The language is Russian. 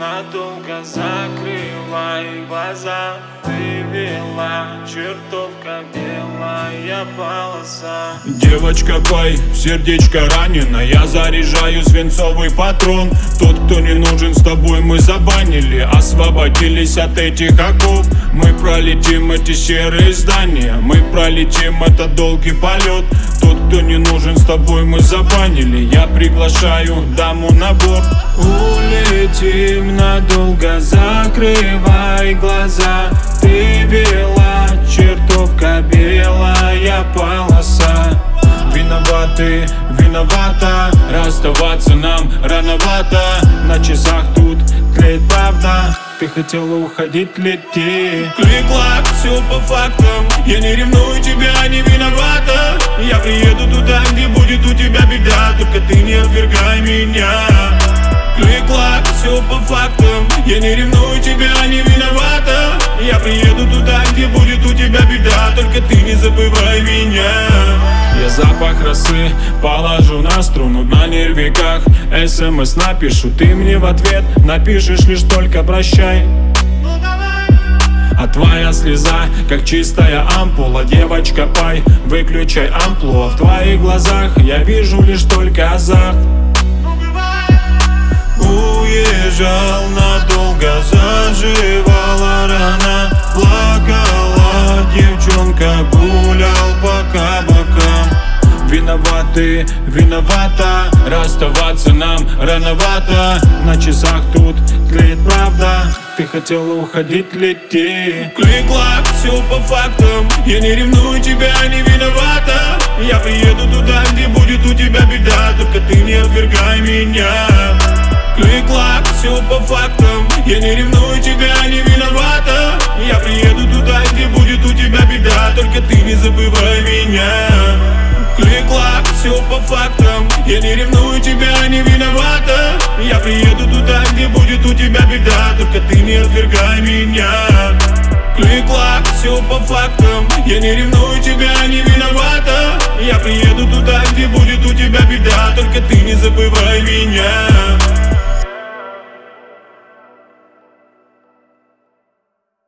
надолго закрывай глаза. Ты вела, чертовка белая полоса. Девочка, пой, сердечко ранено, я заряжаю свинцовый патрон. Тот, кто не нужен, с тобой мы забанили, освободились от этих оков. Мы пролетим эти серые здания, мы пролетим этот долгий полет. Тот, кто не нужен, с тобой мы забанили, я приглашаю даму на борт. Улетим надолго, закрывай глаза. Ты вела, чертовка белая полоса. Виноваты, виновата, расставаться нам рановато. На часах тут тлеет правда, ты хотела уходить, лети. Клик-клак, все по фактам. Я не ревную тебя, не виновата. Я приеду туда, где будет у тебя беда. Только ты не отвергай меня. Клик-клак, все по фактам. Я не ревную тебя, не виновата. Я приеду туда, где будет у тебя беда. Только ты не забывай меня. Я запах росы положу на струну на нервиках. СМС напишу, ты мне в ответ напишешь лишь только прощай. А твоя слеза, как чистая ампула. Девочка, пой, выключай амплуа. В твоих глазах я вижу лишь только азарт. Уезжал надолго, заживала рана. Плакала девчонка, гулял по кабакам. Виноваты, виновата, расставаться нам рановато. На часах тут тлеет правда, ты хотела уходить, лети. Клик-клак, все по фактам. Я не ревную тебя, не виновата. Я приеду туда, где будет у тебя беда. Только ты не отвергай меня. Клик-клак, все по фактам. Я не ревную тебя, не виновата. Я приеду туда, где будет у тебя беда. Только ты не забывай меня. Клик-клак, все по фактам. Я не ревную тебя, не виновата. Я приеду туда, где будет у тебя беда. Только ты не отвергай меня. Клик-клак, все по фактам. Я не ревную тебя, не виновата. Я приеду туда, где будет у тебя беда. Только ты не забывай меня.